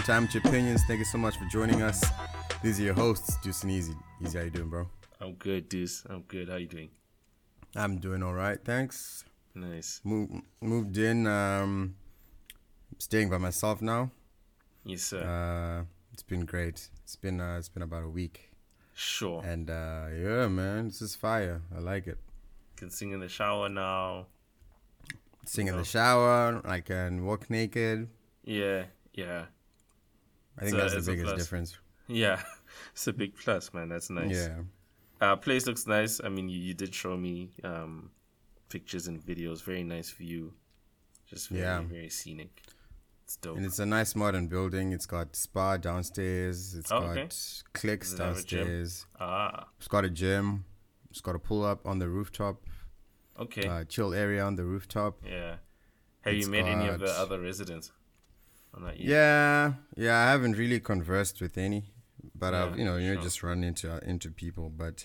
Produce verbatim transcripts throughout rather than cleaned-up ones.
Time to Opinions. Thank you so much for joining us. These are your hosts, Juice and Easy. Easy, how you doing, bro? I'm good, Deuce. I'm good. How you doing? I'm doing all right, thanks. Nice. Moved, moved in, um, staying by myself now. Yes, sir. Uh, it's been great. It's been uh, it's been about a week. Sure. And uh, yeah, man, this is fire. I like it. Can sing in the shower now. Sing You in know. the shower. I can walk naked. Yeah, yeah, I think So that's it's the a biggest plus. difference. yeah. It's a big plus, man. That's nice. Yeah. Uh, place looks nice. I mean, you, you did show me um, pictures and videos. Very nice view. Just very, Yeah. very scenic. It's dope. And it's a nice modern building. It's got spa downstairs. It's Oh, got okay. clicks Does it have a gym? downstairs. Ah, It's got a gym. It's got a pull up on the rooftop. okay. Uh, chill area on the rooftop. yeah. Have it's you met any of the got- other residents? Or not yet? Yeah, yeah. I haven't really conversed with any, but I've Yeah, you know you know sure. just run into into people. But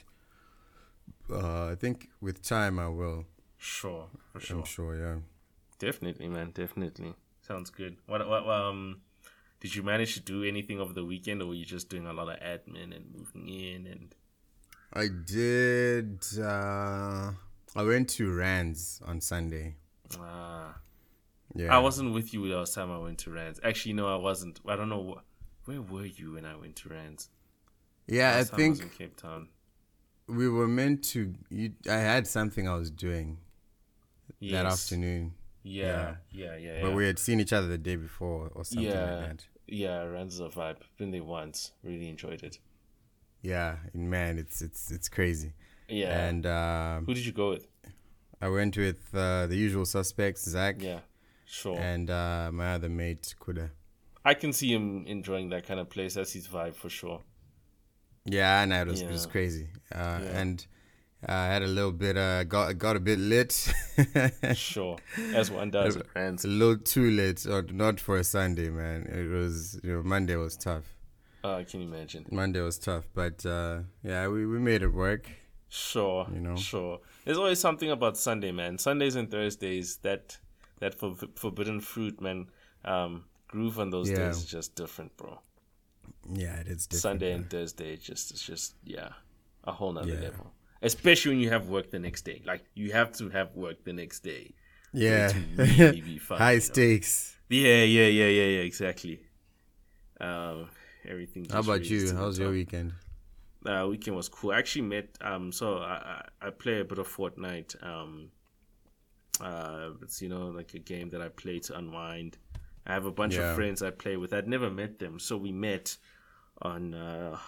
uh, I think with time I will. Sure, for sure. I'm sure. Yeah. Definitely, man. Definitely. Sounds good. What, what, um, did you manage to do anything over the weekend, or were you just doing a lot of admin and moving in and? I did. Uh, I went to Rands on Sunday. Ah, Yeah. I wasn't with you the last time I went to Rands. Actually, no, I wasn't. I don't know. wh- Where were you when I went to Rands? Yeah, I Last time think was in Cape Town. we were meant to. You, I had something I was doing Yes. that afternoon, Yeah, yeah, yeah, yeah. but we had seen each other the day before or something Yeah. like that. yeah, Rands is a vibe. Been there once. Really enjoyed it. Yeah, and man, it's it's it's crazy. Yeah. And um, Who did you go with? I went with uh, the usual suspects, Zach, Yeah, sure. and uh, my other mate, Kuda. I can see him enjoying that kind of place. That's his vibe for sure. Yeah, and it was, it was Yeah. crazy. Uh, Yeah. And I had a little bit, uh, got got a bit lit. Sure, as one does at Rands. A little too late, or not for a Sunday, man. It was, you know, Monday was tough. Uh, I can imagine. Monday was tough, but uh, yeah, we, we made it work. Sure, You know? sure. There's always something about Sunday, man. Sundays and Thursdays, that that for, forbidden fruit, man. Um, groove on those Yeah. days is just different, bro. Yeah, it is different. Sunday man. and Thursday, it's just it's just yeah, a whole nother Yeah. level. Especially when you have work the next day. Like you have to have work the next day. Yeah, to really be fun, high you know? stakes. Yeah, yeah, yeah, yeah, yeah. Exactly. Um, everything. How just about raises you? to the How's your top. weekend? Uh, weekend was cool. I actually met um so I, I I play a bit of Fortnite. Um uh it's you know like a game that I play to unwind. I have a bunch Yeah. of friends I play with. I'd never met them, so we met on uh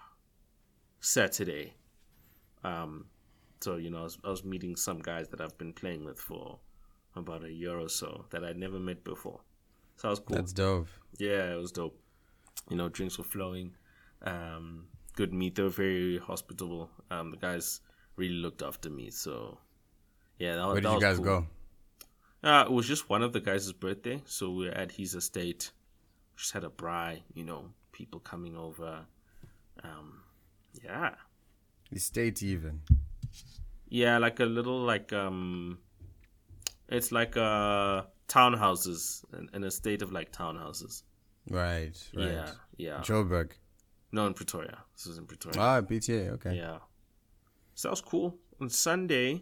Saturday. Um so you know I was, I was meeting some guys that I've been playing with for about a year or so that I'd never met before. So that was cool. That's dope. Yeah, it was dope. You know, drinks were flowing. Um, good meet. They were very hospitable. Um, the guys really looked after me. So, yeah, that, Where that did you was guys cool. go? Uh, it was just one of the guys' birthday. So we were at his estate. Just had a braai, you know, people coming over. Um, yeah. The state even. Yeah, like a little, like, um, it's like uh, townhouses, an, an estate of like townhouses. Right, right. Yeah, yeah. Joburg. No, in Pretoria. This was in Pretoria. Ah, P T A, okay. Yeah. So that was cool. On Sunday,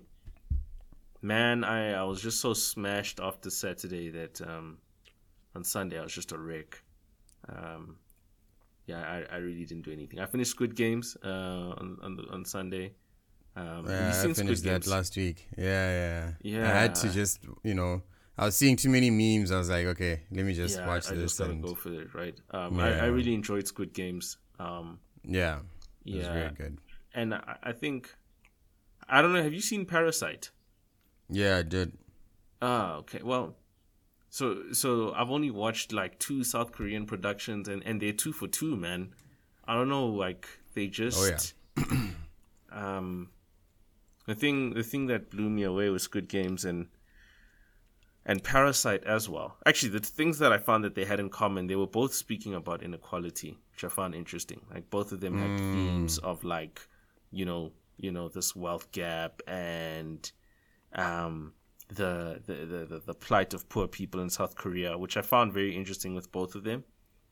man, I, I was just so smashed after Saturday that um, on Sunday I was just a wreck. Um, yeah, I, I really didn't do anything. I finished Squid Games uh, on on, the, on Sunday. Um, have Yeah, you I seen finished Squid that Games? last week. Yeah, yeah. Yeah. I had to just, you know, I was seeing too many memes. I was like, okay, let me just yeah, watch I this. just gotta and go for it, right? Um, I, I Yeah. really enjoyed Squid Games. Um, Yeah, it was yeah, very good. and I, I think I don't know. Have you seen Parasite? Yeah, I did. Ah, okay. Well, so so I've only watched like two South Korean productions, and, and they're two for two, man. I don't know, like they just. Oh, yeah. um, the thing the thing that blew me away was Squid Games and and Parasite as well. Actually, the things that I found that they had in common, they were both speaking about inequality, which I found interesting. Like both of them had Mm. themes of like, you know, you know, this wealth gap and um the the, the, the the plight of poor people in South Korea, which I found very interesting with both of them.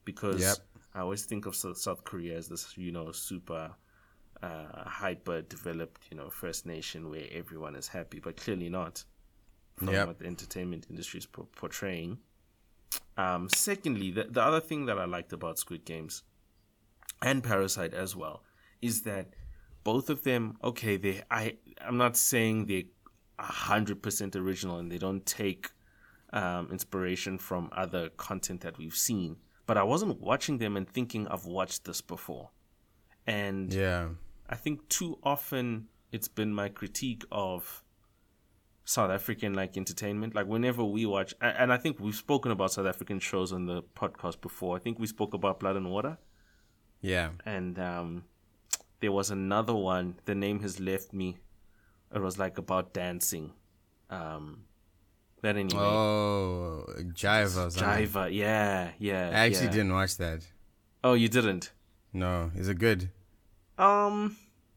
because Yep. I always think of South South Korea as this, you know, super uh, hyper developed, you know, First Nation where everyone is happy, but clearly not from Yep. what the entertainment industry is por- portraying. Um, secondly, the, the other thing that I liked about Squid Games and Parasite as well is that both of them, okay, they I I'm not saying they're a hundred percent original and they don't take um, inspiration from other content that we've seen, but I wasn't watching them and thinking I've watched this before. And Yeah. I think too often it's been my critique of South African like entertainment. Like whenever we watch, a- and I think we've spoken about South African shows on the podcast before. I think we spoke about Blood and Water, Yeah. and um, there was another one. The name has left me. It was like about dancing. Um, that anyway. Oh, Jive or something. Jiva, yeah, yeah. I actually yeah. didn't watch that. Oh, you didn't? No. Is it good? Um,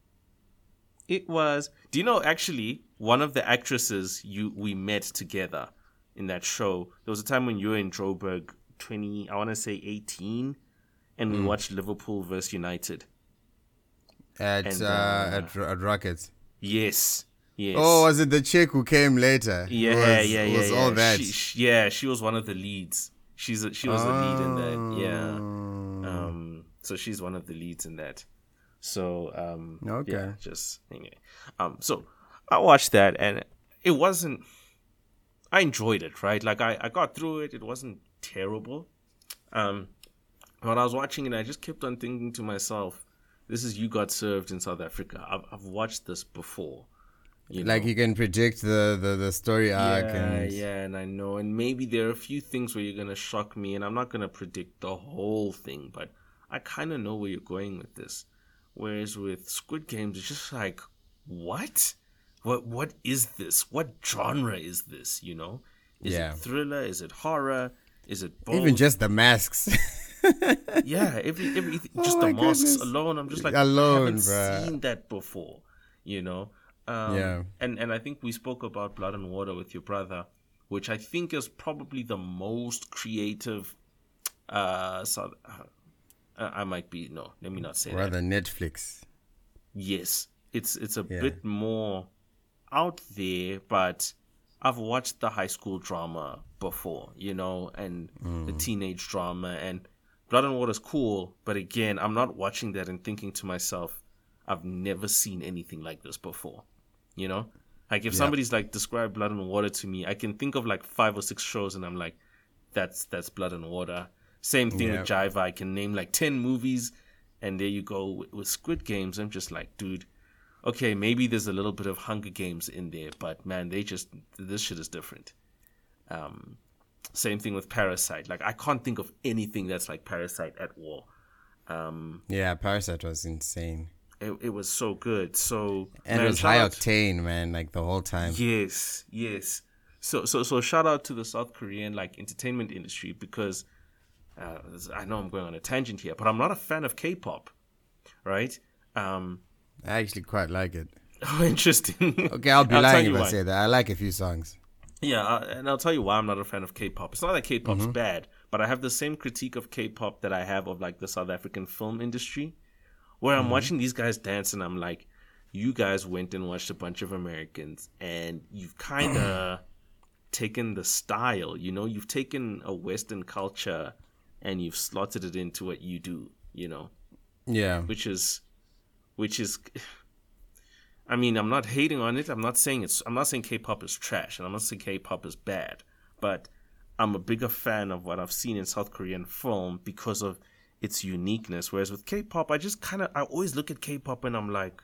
it was. Do you know actually one of the actresses you we met together in that show? There was a time when you were in Joburg, twenty. I want to say eighteen, and we watched Liverpool versus United. At And, uh, uh, at, at Rockets. Yes, yes. Oh, was it the chick who came later? yeah, Who yeah, was, yeah, who yeah. was all that. She, she, yeah, she was one of the leads. She's a, she was the lead in that. Yeah. Oh. Um, so she's one of the leads in that. So um, Okay. yeah, just anyway. Um, so I watched that and it wasn't. I enjoyed it, right? Like I, I got through it. It wasn't terrible. Um, when I was watching it, I just kept on thinking to myself, "This is You Got Served in South Africa. I've I've watched this before." You Like know? you can predict the, the, the story arc Yeah, and yeah, and I know, and maybe there are a few things where you're gonna shock me, and I'm not gonna predict the whole thing, but I kind of know where you're going with this. Whereas with Squid Games, it's just like, what, what, what is this? What genre is this? You know, is Yeah. it thriller? Is it horror? Is it both? even just the masks. yeah, every every just Oh the my masks goodness. alone. I'm just like, Alone, I haven't bruh. seen that before. You know. Um, Yeah. And and I think we spoke about Blood and Water with your brother, which I think is probably the most creative. Uh, so, uh, I might be no. Let me not say that. Rather Netflix. Yes, it's it's a Yeah. bit more out there, but I've watched the high school drama before, you know, and the teenage drama, and Blood and Water is cool, but again, I'm not watching that and thinking to myself, I've never seen anything like this before, you know? Like if Yeah. somebody's like describe Blood and Water to me, I can think of like five or six shows and I'm like, that's that's Blood and Water. Same thing Yeah. with Jiva. I can name like ten movies, and there you go. With, with Squid Games, I'm just like, dude, okay, maybe there's a little bit of Hunger Games in there, but man, they just, this shit is different. Um, same thing with Parasite. Like, I can't think of anything that's like Parasite at all. Um, Yeah, Parasite was insane. it, it was so good. So, And man, it was shout high out- octane, man, like the whole time. Yes, yes. So, so, so shout out to the South Korean like entertainment industry because uh, I know I'm going on a tangent here, but I'm not a fan of K-pop, right? Um, I actually quite like it. oh, interesting. Okay, I'll be I'll tell lying you if I why. say that. I like a few songs. Yeah, uh, and I'll tell you why I'm not a fan of K-pop. It's not that K-pop's Mm-hmm. bad, but I have the same critique of K-pop that I have of like the South African film industry, where I'm Mm-hmm. watching these guys dance and I'm like, you guys went and watched a bunch of Americans and you've kind of taken the style, you know, you've taken a Western culture and you've slotted it into what you do, you know, Yeah. which is, which is. I mean, I'm not hating on it. I'm not saying it's. I'm not saying K-pop is trash, and I'm not saying K-pop is bad. But I'm a bigger fan of what I've seen in South Korean film because of its uniqueness. Whereas with K-pop, I just kind of. I always look at K-pop and I'm like,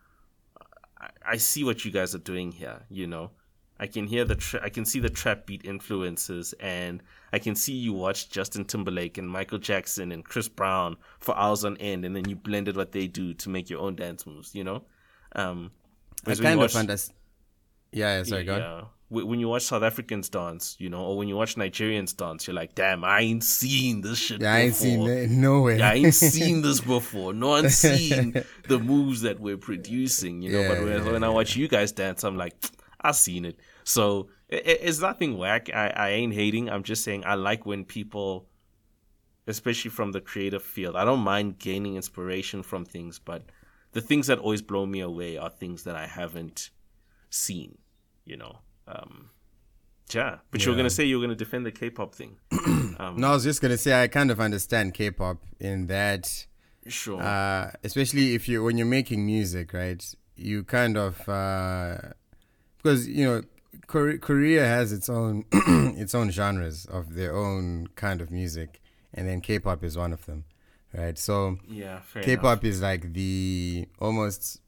I, I see what you guys are doing here. You know, I can hear the. Tra- I can see the trap beat influences, and I can see you watch Justin Timberlake and Michael Jackson and Chris Brown for hours on end, and then you blended what they do to make your own dance moves. You know. Um, I whereas when you kind of watch- understand. Yeah, yeah, sorry, go on. yeah. Wh- When you watch South Africans dance, you know, or when you watch Nigerians dance, you're like, damn, I ain't seen this shit Yeah, I ain't before. seen it nowhere. Yeah, I ain't seen this before. No one's seen the moves that we're producing, you know. Yeah, but when, yeah, when I watch you guys dance, I'm like, I've seen it. So it, it's nothing whack. I, I ain't hating. I'm just saying I like when people especially from the creative field. I don't mind gaining inspiration from things, but the things that always blow me away are things that I haven't seen, you know. Um, yeah, but you were Yeah. gonna say you were gonna defend the K-pop thing. Um, No, I was just gonna say I kind of understand K-pop in that, sure. uh, especially if you when you're making music, right? You kind of uh, because you know Kore- Korea has its own its own genres of their own kind of music, and then K-pop is one of them, right? So Yeah, fair K-pop enough. is like the almost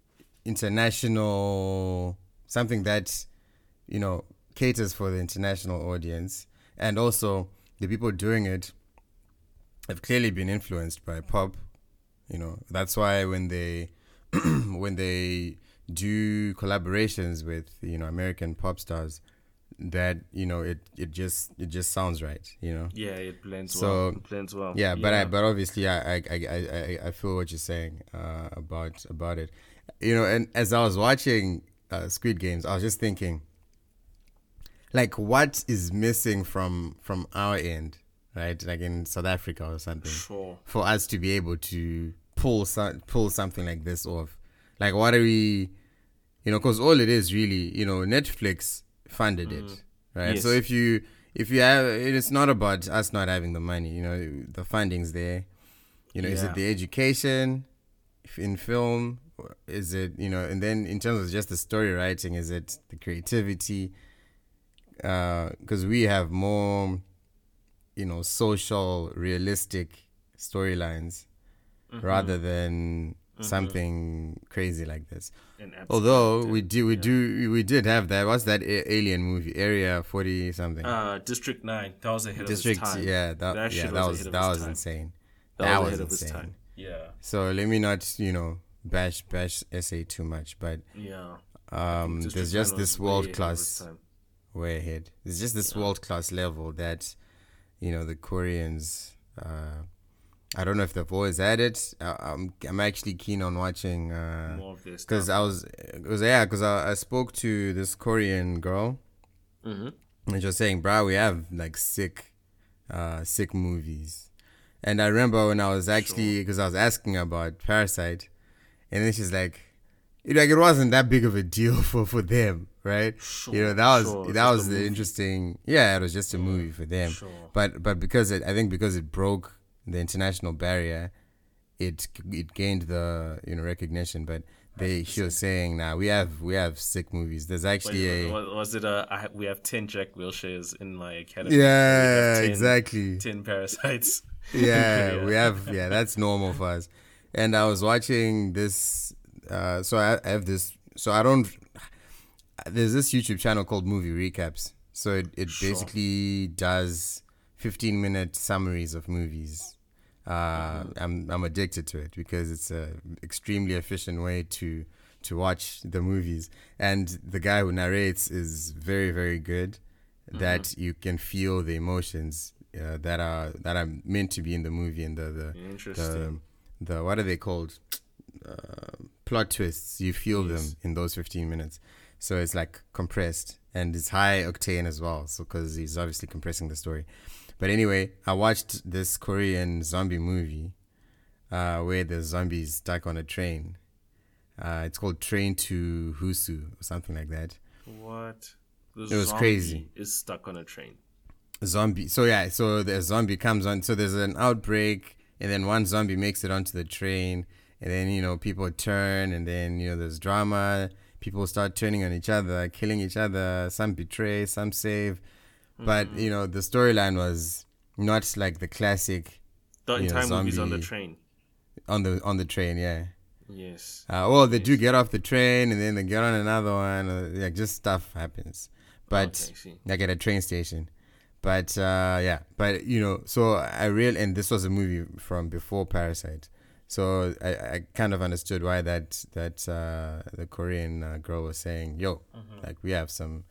international something that you know caters for the international audience, and also the people doing it have clearly been influenced by pop. You know that's why when they when they do collaborations with you know American pop stars, that you know it it just it just sounds right. You know. Yeah, it blends So well. It blends well. yeah, but I Yeah. but obviously I I I I, I feel what you're saying uh, about about it. You know, and as I was watching uh, Squid Games, I was just thinking, like, what is missing from from our end, right? Like in South Africa or something, Sure. for us to be able to pull some, pull something like this off. Like, what are we? You know, because all it is really, you know, Netflix funded it, right? Yes. So if you if you have, it's not about us not having the money. You know, the funding's there. You know, is Yeah. it the education in film? Is it, you know, and then in terms of just the story writing, is it the creativity? Because we have more, you know, social, realistic storylines rather than something crazy like this. And Although abstract we and- do, we yeah. do, we did have that. What's that a- alien movie? Area forty something. Uh, District Nine. That was ahead District. of its time. Yeah, that, That yeah, shit that was was ahead of that its was time. insane. That, That was was ahead of its insane. time. Yeah. So let me not, you know, bash bash S A too much, but Yeah. um, District there's just nine was this way ahead world of its class time. way ahead. There's just this world class level that, you know, the Koreans. Uh, I don't know if they've always had it. I, I'm I'm actually keen on watching. Uh, More of this. Because I was, cause yeah, because I, I spoke to this Korean girl, Mm-hmm. and she was saying, "Bro, we have like sick, uh, sick movies." And I remember when I was actually, because I was asking about Parasite, and then she's like, it, like it wasn't that big of a deal for, for them, right? Sure, You know, that was sure, it's that just was a the movie. interesting. Yeah, it was just a movie for them. sure. But but because it, I think because it broke the international barrier, it it gained the you know recognition. But they she was saying, nah, we have we have sick movies. There's actually Wait, a was, was it a? I, ha- we have ten Jack Wilshires in my academy. yeah, We have ten exactly. ten parasites. Yeah, we have yeah, that's normal for us. And I was watching this uh so I, I have this so I don't there's this YouTube channel called Movie Recaps. So it, it Sure. basically does fifteen minute summaries of movies. Uh I'm I'm addicted to it because it's a extremely efficient way to to watch the movies, and the guy who narrates is very very good, that you can feel the emotions uh, that are that are meant to be in the movie, and the the the, Interesting. the what are they called, uh, plot twists. You feel Yes. them in those fifteen minutes, so it's like compressed and it's high octane as well. So because he's obviously compressing the story. But anyway, I watched this Korean zombie movie uh, where the zombies stuck on a train. Uh, it's called Train to Husu or something like that. What? The It was zombie crazy. Is stuck on a train. Zombie. So yeah, so the zombie comes on. So there's an outbreak, and then one zombie makes it onto the train, and then you know people turn, and then you know there's drama. People start turning on each other, killing each other. Some betray, some save. But you know the storyline was not like the classic The You know, entire movie's on the zombie- train. on the on the train. Yeah. Yes. Uh, well, they do get off the train, and then they get on another one. Uh, like just stuff happens, but Okay, I see. like at a train station. But uh, yeah, but you know, so I real and this was a movie from before Parasite, so I, I kind of understood why that that uh, the Korean uh, girl was saying, "Yo, like we have some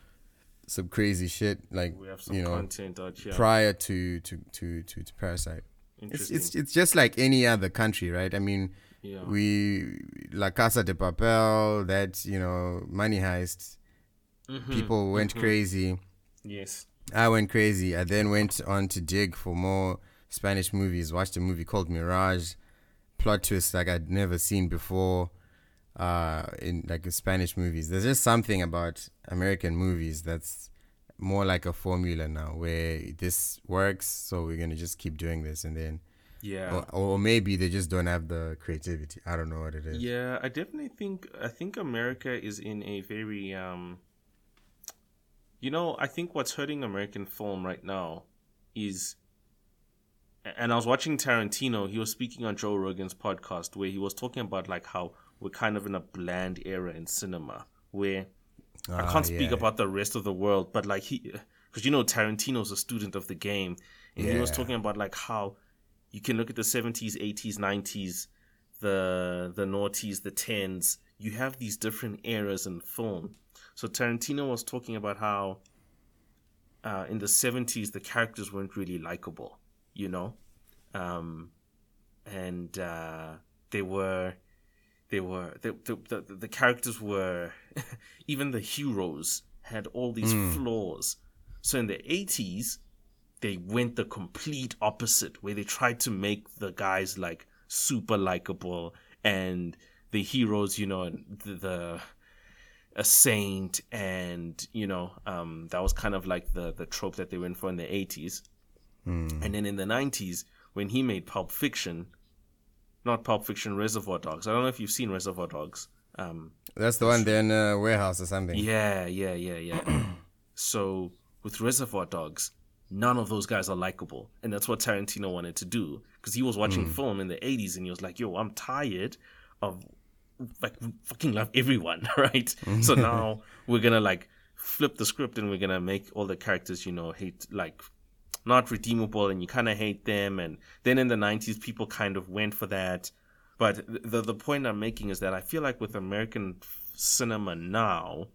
some crazy shit, like We have some you know, content out here. prior to to to to, to Parasite." It's, Interesting. it's it's just like any other country, right? I mean, Yeah. we La Casa de Papel, that you know, money heist. Mhm, People went mhm. crazy. Yes. I went crazy. I then went on to dig for more Spanish movies. Watched a movie called Mirage. Plot twist like I'd never seen before. Uh, in like Spanish movies, there's just something about American movies that's more like a formula now, where this works, so we're gonna just keep doing this, and then Yeah. or, or maybe they just don't have the creativity. I don't know what it is. Yeah, I definitely think I think America is in a very um you know, I think what's hurting American film right now is, and I was watching Tarantino, he was speaking on Joe Rogan's podcast where he was talking about like how we're kind of in a bland era in cinema where I Ah, can't speak yeah. about the rest of the world, but like he, because you know Tarantino's a student of the game, and he was Yeah. talking about like how you can look at the seventies, eighties, nineties, the the noughties, the tens. You have these different eras in film. So Tarantino was talking about how uh, in the seventies the characters weren't really likable, you know, um, and uh, they were. They were the the, the the characters were even the heroes had all these flaws. So in the eighties, they went the complete opposite, where they tried to make the guys like super likable and the heroes, you know, the, the a saint, and you know, um, that was kind of like the the trope that they went for in the eighties. And then in the nineties, when he made Pulp Fiction. Not Pulp Fiction, Reservoir Dogs. I don't know if you've seen Reservoir Dogs. Um, That's the one there in a warehouse or something. yeah, yeah, yeah, yeah. So with Reservoir Dogs, none of those guys are likable, and that's what Tarantino wanted to do because he was watching film in the eighties and he was like, "Yo, I'm tired of like we fucking love everyone, right?" So now we're gonna like flip the script and we're gonna make all the characters, you know, hate like. Not redeemable, and you kind of hate them. And then in the nineties, people kind of went for that. But the the point I'm making is that I feel like with American cinema now,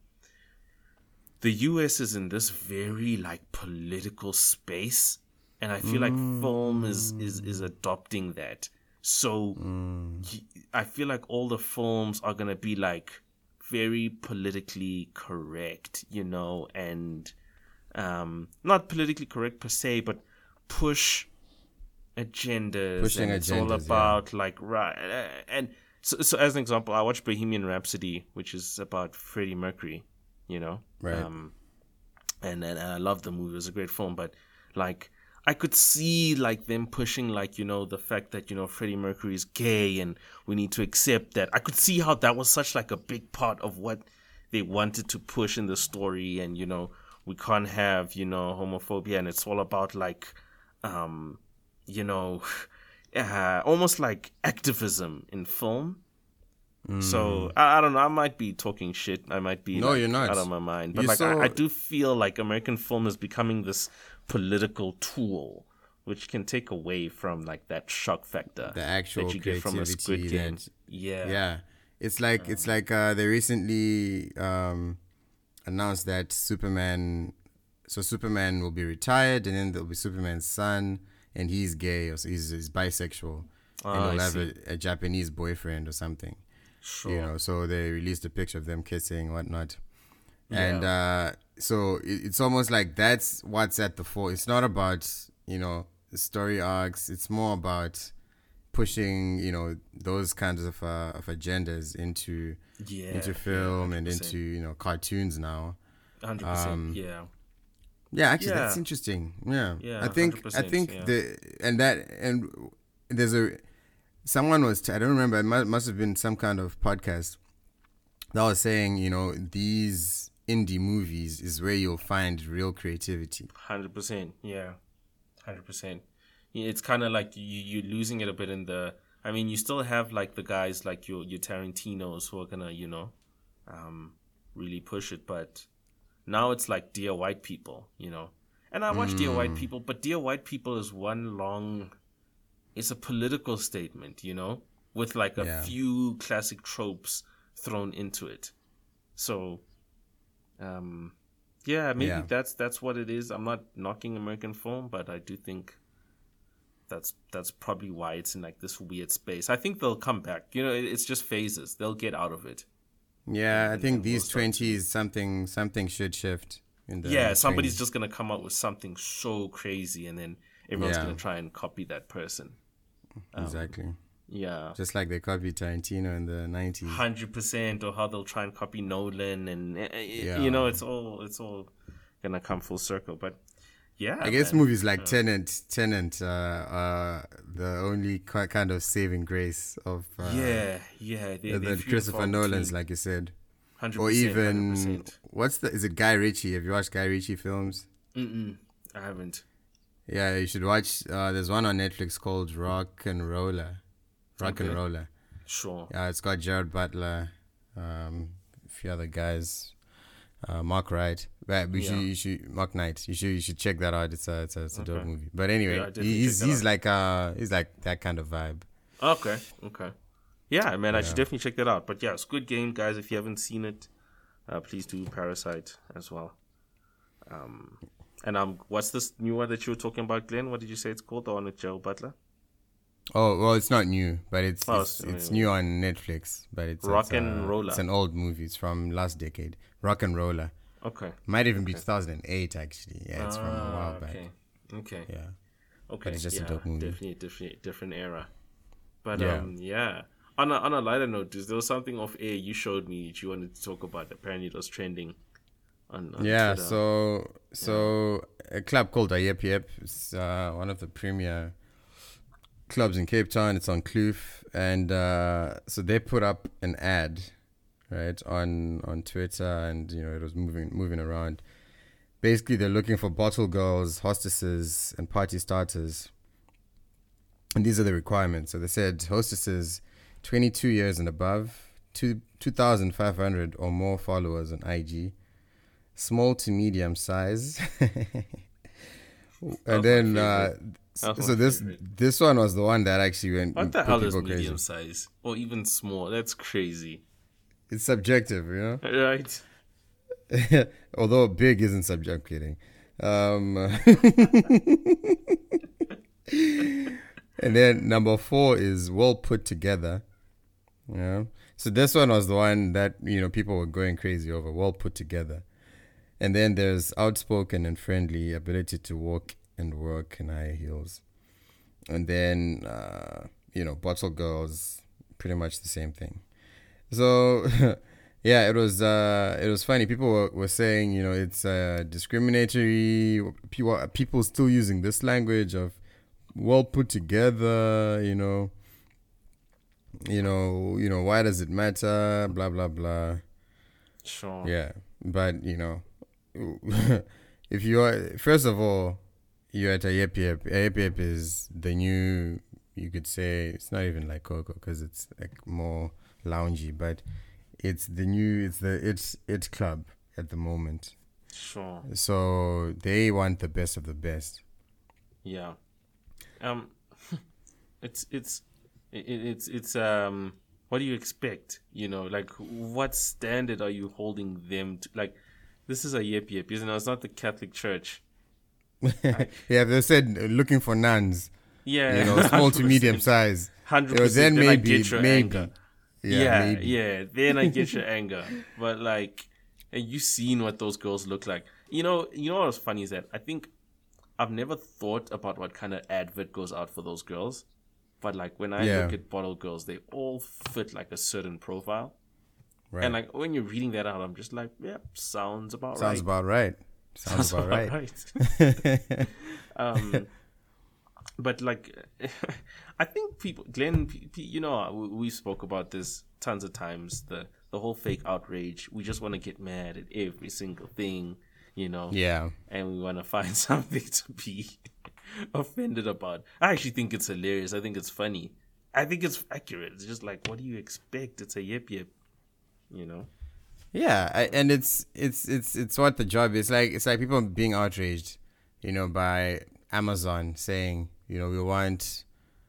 the U S is in this very like political space, and I feel like film is is is adopting that. So y- I feel like all the films are gonna be like very politically correct, you know, and. Um, not politically correct per se, but push agendas. Pushing and it's all agendas, about like right. And so, so as an example, I watched Bohemian Rhapsody, which is about Freddie Mercury. You know, Right. Um, and, and and I love the movie. It was a great film, but like I could see like them pushing like you know the fact that you know Freddie Mercury is gay and we need to accept that. I could see how that was such like a big part of what they wanted to push in the story, and you know. We can't have, you know, homophobia, and it's all about like, um, you know, uh, almost like activism in film. Mm. So I, I don't know. I might be talking shit. I might be No, like, you're not. out of my mind. But You like, saw- I, I do feel like American film is becoming this political tool, which can take away from like that shock factor The actual that you get from a Squid creativity Game. that- Yeah. Yeah, it's like it's like uh, they recently um, announced that Superman. So Superman will be retired, and then there'll be Superman's son, and he's gay or so he's, he's bisexual, Ah, and I he'll have see. a, a Japanese boyfriend or something. Sure. You know, so they released a picture of them kissing, whatnot, Yeah. and uh, so it, it's almost like that's what's at the fore. It's not about you know the story arcs. It's more about pushing you know those kinds of uh, of agendas into Yeah. into film yeah, and into you know cartoons now. one hundred percent. um, yeah. Yeah, actually, that's Yeah. interesting. Yeah, Yeah, I think I one hundred percent, think yeah. the and that and there's a someone was t- I don't remember. It must, must have been some kind of podcast that was saying you know these indie movies is where you'll find real creativity. Hundred percent, yeah, hundred percent. It's kind of like you you're losing it a bit in the. I mean, you still have like the guys like your your Tarantinos who are gonna you know, um, really push it, but now it's like Dear White People, you know. And I watch Dear White People, but Dear White People is one long. It's a political statement, you know, with like a Yeah. few classic tropes thrown into it. So, um, yeah, maybe Yeah. that's that's what it is. I'm not knocking American film, but I do think that's that's probably why it's in like this weird space. I think they'll come back. You know, it, it's just phases. They'll get out of it. Yeah, I And think then we'll these start to- twenties something something should shift. In the Yeah, somebody's twenties. just gonna come up with something so crazy, and then everyone's Yeah. gonna try and copy that person. Um, Exactly. Yeah, Just like they copied Tarantino in the nineties. hundred percent, or how they'll try and copy Nolan, and uh, Yeah. you know, it's all it's all gonna come full circle. But yeah, I guess man. movies like Tenet, Tenet, uh, are the only ki- kind of saving grace of uh, yeah, yeah, they, the they Christopher Nolan's, like you said, or even what's the? Is it Guy Ritchie? Have you watched Guy Ritchie films? Mm-mm, I haven't. Yeah, you should watch. Uh, there's one on Netflix called Rock and Roller. Rock and Okay. Roller. Sure. Yeah, it's got Jared Butler, um, a few other guys, uh, Mark Wright. But we Yeah. should, you should, Mark Knight. You should, you should check that out. It's a, it's a, it's a dope Okay. movie. But anyway, Yeah, I'll definitely he- he's check that he's out. like uh, he's like that kind of vibe. Okay. Okay. Yeah, man, I should Yeah. definitely check that out. But yeah, Squid Game, guys. If you haven't seen it, uh, please do Parasite as well. Um, and um, what's this new one that you were talking about, Glenn? What did you say it's called? The one with Gerald Butler? Oh well, it's not new, but it's Oh, it's, so- it's new on Netflix. But it's Rock it's, and uh, Roller. It's an old movie. It's from last decade. Rock and Roller. Okay. Might even be two thousand eight actually. Yeah, it's from a Ah, while back. okay. Okay. Yeah. Okay. it's just a yeah, dope movie. Definitely, different, different era. But Yeah. um, yeah. On a on a lighter note, there was something off air you showed me that you wanted to talk about. Apparently, it was trending. On, on Yeah, Twitter. so so a club called Ayep Yep. It's uh, one of the premier clubs in Cape Town. It's on Kloof, and uh, so they put up an ad, right, on on Twitter, and you know it was moving moving around. Basically, they're looking for bottle girls, hostesses, and party starters, and these are the requirements. So they said hostesses, twenty-two years and above, two two thousand five hundred or more followers on I G. Small to medium size, and my then uh, favorite. s- That was so my this favorite. this one was the one that actually went What the put hell is people medium crazy. size or even small? That's crazy, It's subjective, you right? know. Although big isn't subjective. Kidding. Um, and then number four is well put together. Yeah. So this one was the one that you know people were going crazy over. Well put together. And then there's outspoken and friendly, ability to walk and work in high heels. And then, uh, you know, bottle girls, pretty much the same thing. So, yeah, it was uh, it was funny. People were, were saying, you know, it's uh, discriminatory. People, people still using this language of well put together, you know. You know, you know, why does it matter? Blah, blah, blah. Sure. Yeah, but you know, if you are first of all, you're at a Yep Yep. A Yep Yep is the new. You could say it's not even like Coco because it's like more loungy, but it's the new. It's the it's it's club at the moment. Sure. So they want the best of the best. Yeah. Um, it's it's it, it's it's um. What do you expect? You know, like what standard are you holding them to? Like, this is a Yep Yep, isn't it? It's not the Catholic Church. Yeah, they said uh, looking for nuns. Yeah, You know, small to medium size. Hundred You know, percent. then Then I maybe get your maybe. anger. Yeah, Yeah, maybe. yeah. Then I get your anger. But like, and you seen what those girls look like. You know, you know what's funny is that I think I've never thought about what kind of advert goes out for those girls. But like when I Yeah. look at bottle girls, they all fit like a certain profile. Right. And like when you're reading that out, I'm just like, yep, sounds about Sounds right. about right. Sounds, about, right. right. um, but like, I think people, Glenn, p- p- you know, we, we spoke about this tons of times. The the whole fake outrage. We just want to get mad at every single thing, you know. Yeah. And we want to find something to be offended about. I actually think it's hilarious. I think it's funny. I think it's accurate. It's just like, what do you expect? It's a yip yip, you know. Yeah, I, and it's it's it's it's what the job is like. It's like people being outraged, you know, by Amazon saying, you know, we want,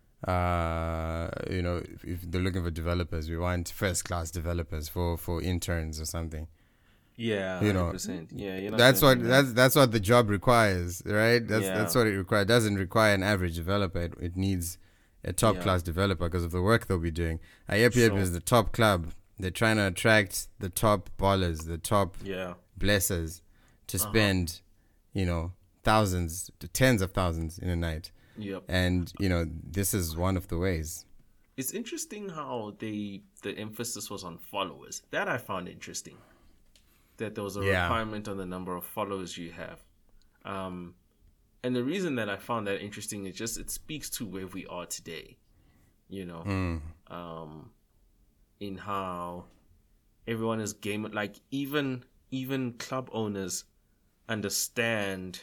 uh, you know, if, if they're looking for developers, we want first class developers for for interns or something. Yeah, You know, one hundred percent. Yeah, you're not That's gonna what do that. that's that's what the job requires, right? That's Yeah. that's what it requires. It doesn't require an average developer. It, it needs a top Yeah. class developer because of the work they'll be doing. Ayep Yep Sure. is the top club. They're trying to attract the top ballers, the top Yeah. blessers to spend, you know, thousands to tens of thousands in a night. Yep. And, you know, this is one of the ways. It's interesting how they the emphasis was on followers. That I found interesting. That there was a Yeah. requirement on the number of followers you have. Um, and the reason that I found that interesting is just it speaks to where we are today. You know, Mm. um, in how everyone is game like even even club owners understand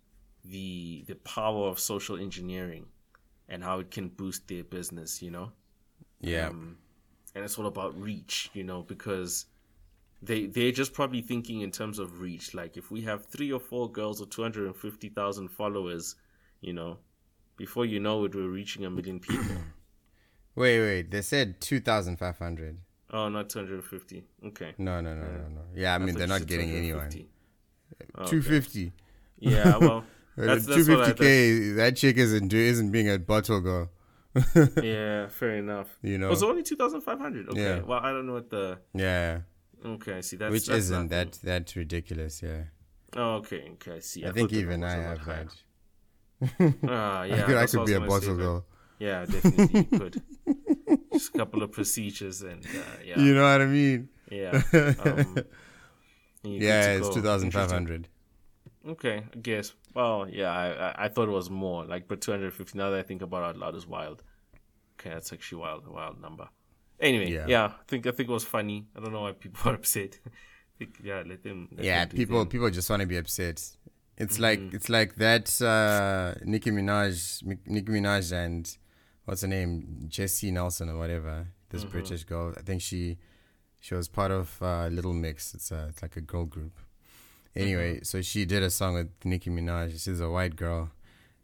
the the power of social engineering and how it can boost their business, you know. Yeah. Um, and it's all about reach, you know, because they they're just probably thinking in terms of reach. Like if we have three or four girls or two hundred and fifty thousand followers, you know, before you know it, we're reaching a million people. Wait, wait. They said two thousand five hundred. Oh, not two hundred and fifty. Okay. No, no, no, no, no. Yeah, I mean, thought they're you not said getting two hundred anyone. fifty. Oh, two fifty. Yeah, well, that's, that's two what I fifty k. That chick isn't do isn't being a bottle girl. Yeah, fair enough. You know. Was it only two thousand five hundred? Okay. Yeah. Well, I don't know what the. Yeah. Okay, I see. That's Which that's isn't nothing. that that ridiculous? Yeah. Oh, okay. Okay, I see. I, I think thought the even I numbers were have much higher. that. Ah, yeah. I could, I that's could what be a was gonna say, bottle but- girl. Yeah, definitely you could. Just a couple of procedures and uh, yeah, You know what I mean? yeah. Um, and you're Yeah, good to it's go. two thousand five Interesting. hundred. Okay, I guess. Well, yeah, I, I I thought it was more like, but two hundred fifty. Now that I think about it out loud, is wild. Okay, that's actually wild, a wild number. Anyway, Yeah. yeah. I think I think it was funny. I don't know why people are upset. I think, yeah, let them. Let Yeah, them do people them. people just want to be upset. It's Mm-hmm. like it's like that uh, Nicki Minaj, Mi- Nicki Minaj and what's her name, Jessie Nelson or whatever. This Mm-hmm. British girl. I think she she was part of uh, Little Mix. It's a, it's like a girl group. Anyway, Mm-hmm. so she did a song with Nicki Minaj. She's a white girl,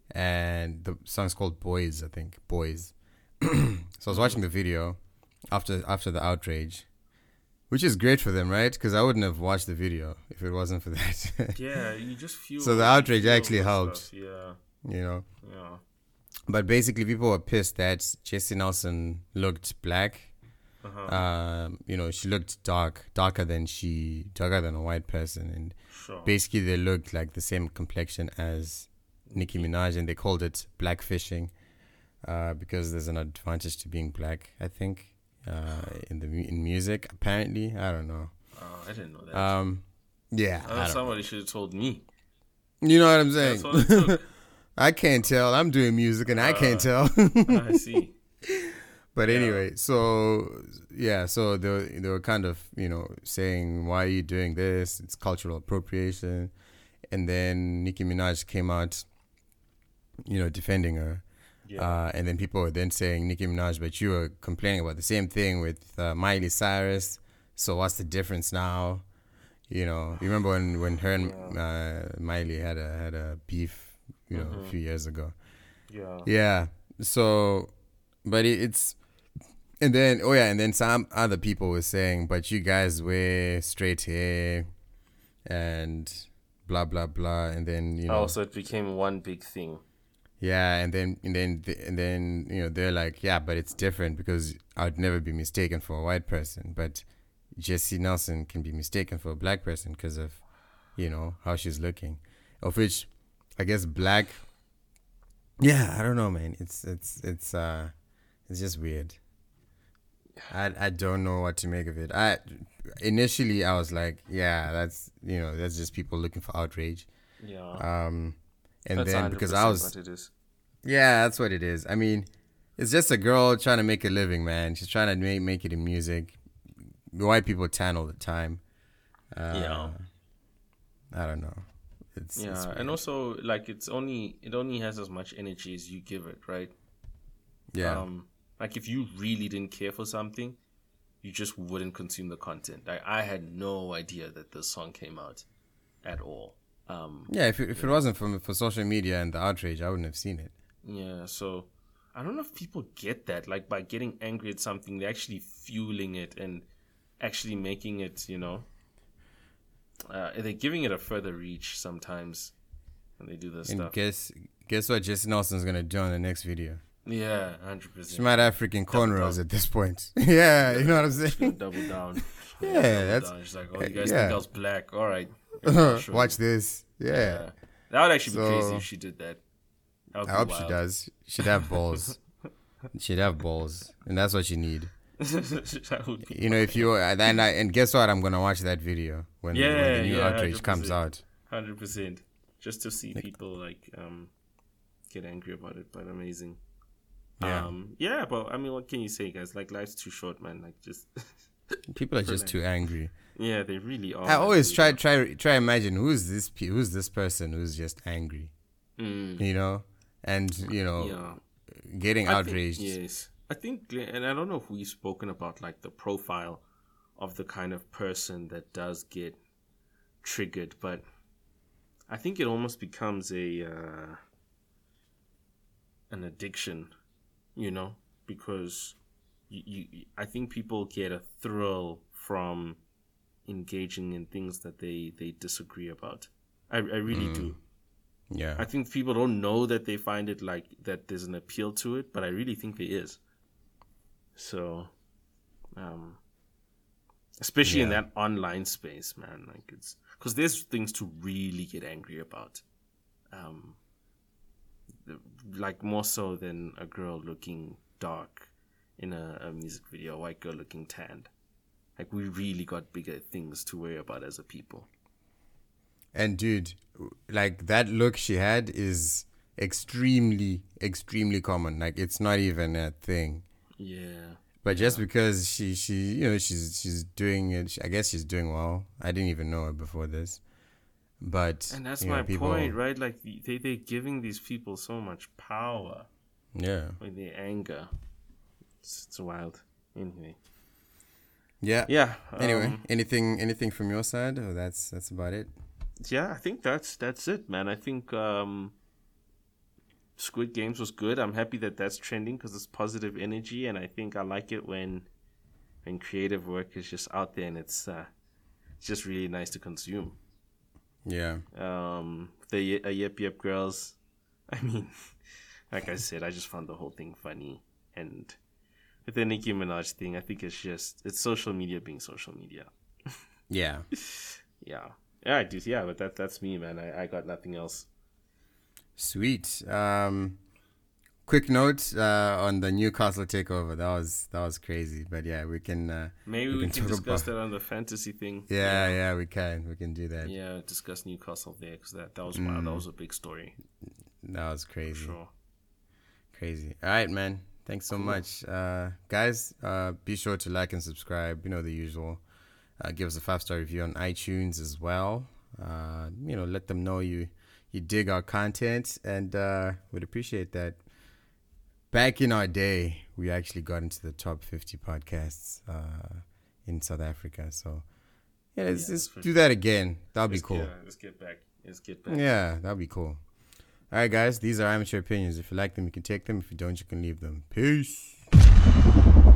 and the song's called Boys. I think Boys. So I was watching the video after after the outrage, which is great for them, right? Because I wouldn't have watched the video if it wasn't for that. Yeah, you just feel. So the you outrage feel actually that helped. stuff. Yeah, you know. yeah. But basically, people were pissed that Jessie Nelson looked black. Uh-huh. Um, you know, she looked dark, darker than she, darker than a white person, and Sure. basically they looked like the same complexion as Nicki Minaj, and they called it blackfishing, uh, because there's an advantage to being black, I think, uh, in the mu- in music. Apparently, I don't know. Oh, I didn't know that. Um, yeah, oh, I don't somebody should have told me. know. You know what I'm saying? That's what it took. I can't tell. I'm doing music, and I can't tell. I see. But Yeah. anyway, so yeah, so they were, they were kind of, you know, saying, why are you doing this? It's cultural appropriation. And then Nicki Minaj came out, you know, defending her. Yeah. Uh, and then people were then saying, Nicki Minaj, but you were complaining about the same thing with uh, Miley Cyrus. So what's the difference now? You know, you remember when, when her and uh, Miley had a had a beef, you know, Mm-hmm. a few years ago. yeah. Yeah. So, but it, it's, and then, oh yeah, and then some other people were saying, but you guys wear straight hair and blah, blah, blah. And then, you know, Oh, so it became one big thing. yeah. And then, and then, and then, you know, they're like, yeah, but it's different because I'd never be mistaken for a white person. But Jessie Nelson can be mistaken for a black person because of, you know, how she's looking. Of which, I guess, black. Yeah, I don't know, man. It's it's it's uh, it's just weird. I I don't know what to make of it. I initially I was like, yeah, that's you know that's just people looking for outrage. Yeah. Um, and That's then because I was what it is. yeah, that's what it is. I mean, it's just a girl trying to make a living, man. She's trying to make make it in music. White people tan all the time. Uh, Yeah. I don't know. It's, Yeah, it's weird. and also like it's only it only has as much energy as you give it, right? yeah. Um, like if you really didn't care for something, you just wouldn't consume the content. Like I had no idea that this song came out at all. Um, Yeah, if it, if it wasn't for for social media and the outrage, I wouldn't have seen it. yeah, so I don't know if people get that. Like by getting angry at something, they're actually fueling it and actually making it, you know, uh, they're giving it a further reach sometimes when they do this And stuff. guess guess what Jessie Nelson's gonna do on the next video? Yeah, hundred She percent. might have freaking cornrows at this point. yeah, you know what I'm saying? Double down. Yeah, that's- Down. She's like, oh, you guys yeah. think I was black? All right. Yeah, sure. Watch this. Yeah. Yeah. That would actually So- be crazy if she did that. That would I be hope wild. she does. She'd have balls. She'd have balls, and that's what you need. That would be You know, if you and I, and guess what? I'm gonna watch that video when, when Yeah, the new yeah, outrage comes one hundred out. Hundred percent, just to see people like um get angry about it, but amazing. Yeah. Um, yeah, but I mean, what can you say, guys? Like, life's too short, man. Like, just People are just too angry. yeah, they really are. I always man. try try try imagine who's this pe- who's this person who's just angry, Mm, you know, and you know, yeah, getting I think- outraged. yes, I think, and I don't know if we've spoken about like the profile of the kind of person that does get triggered, but I think it almost becomes a uh, an addiction, you know, because you, you, I think people get a thrill from engaging in things that they, they disagree about. I, I really do. Yeah, I think people don't know that they find it like that there's an appeal to it, but I really think there is. So, um, especially in Yeah. that online space, man, like it's because there's things to really get angry about. Um, the- like more so than a girl looking dark in a, a music video, a white girl looking tanned. Like we really got bigger things to worry about as a people. and dude, like that look she had is extremely extremely common. Like it's not even a thing. Yeah. But just because she, she, you know, she's she's doing it. I guess she's doing well. I didn't even know her before this. But And that's you know, my people, point, right? Like they they're giving these people so much power Yeah, with their anger. It's, it's wild. Anyway, yeah. yeah. Anyway, um, anything anything from your side? Or that's that's about it. yeah. I think that's that's it, man. I think um, Squid Games was good. I'm happy that that's trending because it's positive energy, and I think I like it when when creative work is just out there and it's uh, it's just really nice to consume. Yeah, Um, the uh, Yep Yep Girls. I mean, like I said, I just found the whole thing funny. And with the Nicki Minaj thing, I think it's just, it's social media being social media. yeah. Yeah. Yeah, I do. Yeah, but that that's me, man. I, I got nothing else. Sweet. Um, quick note uh, on the Newcastle takeover. That was that was crazy. But yeah, we can. Uh, Maybe We we, can can, talk discuss about- that on the fantasy thing. yeah, yeah, we can. We can do that. Yeah, discuss Newcastle there because that, that was wild. That Mm. was a big story. That was For crazy. sure. Crazy. All right, man. Thanks so much, uh, guys. Uh, be sure to like and subscribe. You know the usual. Uh, give us a five star review on iTunes as well. Uh, you know, let them know you you dig our content, and uh, would appreciate that. Back in our day, we actually got into the top fifty podcasts uh, in South Africa. So yeah, let's Yeah, just for do that again. That'll be Let's cool. Get, let's get back. Let's get back. Yeah, that'll be cool. All right, guys. These are amateur opinions. If you like them, you can take them. If you don't, you can leave them. Peace.